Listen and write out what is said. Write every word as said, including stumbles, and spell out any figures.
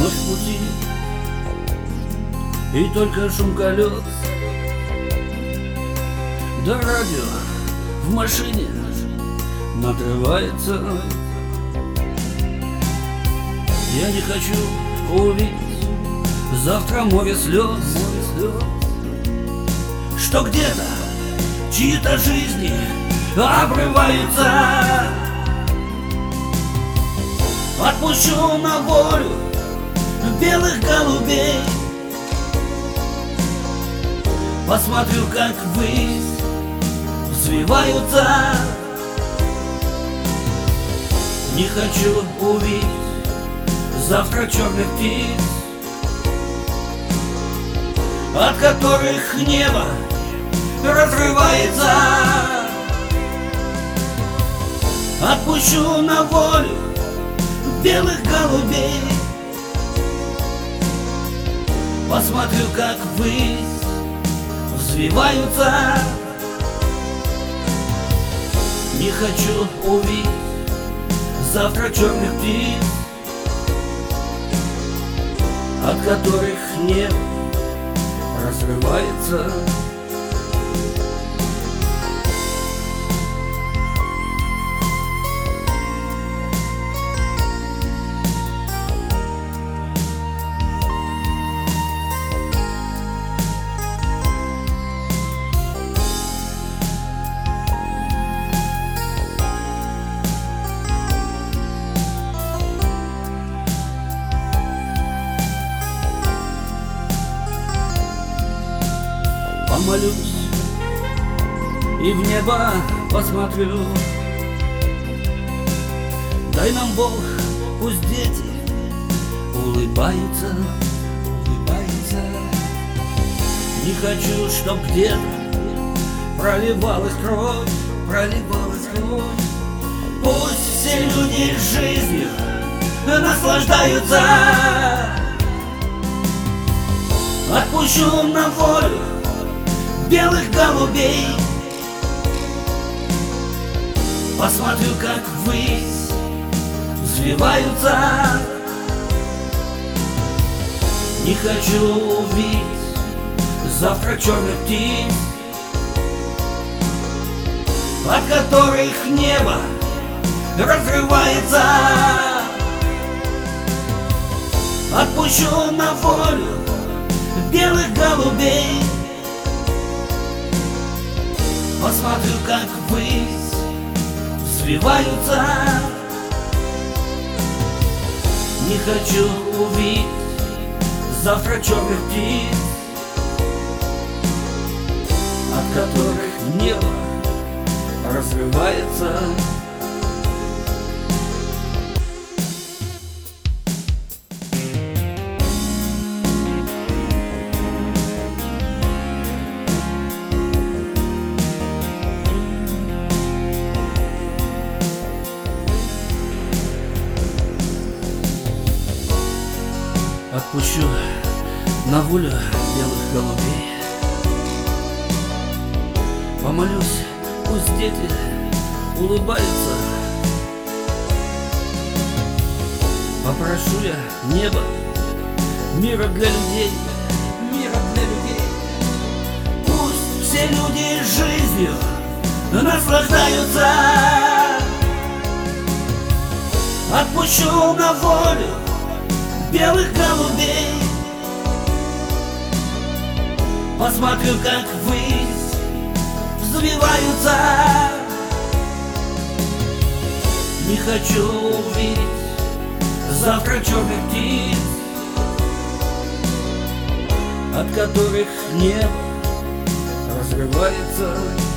вновь в пути, и только шум колес да радио в машине надрывается. Я не хочу увидеть завтра море слез, что где-то чьи-то жизни обрываются. Отпущу на волю белых голубей, посмотрю, как ввысь взвиваются. Не хочу увидеть завтра черных птиц, от которых небо разрывается. Отпущу на волю белых голубей, посмотрю, как ввысь взвиваются. Не хочу увидеть завтра черных птиц, от которых небо разрывается. Помолюсь и в небо посмотрю. Дай нам Бог, пусть дети улыбаются, улыбаются. Не хочу, чтоб где-то проливалась кровь, проливалась кровь. Пусть все люди жизнью наслаждаются. Отпущу на волю белых голубей, посмотрю, как ввысь взвиваются. Не хочу увидеть завтра черных птиц, от которых небо разрывается. Отпущу на волю белых голубей, посмотрю, как ввысь взвиваются. Не хочу увидеть завтра черных птиц, от которых небо разрывается. Отпущу на волю белых голубей, помолюсь, пусть дети улыбаются. Попрошу я небо, мира для людей, мира для людей. Пусть все люди жизнью наслаждаются. Отпущу на волю белых голубей, посмотрю, как ввысь взвиваются. Не хочу увидеть завтра черных птиц, от которых небо разрывается.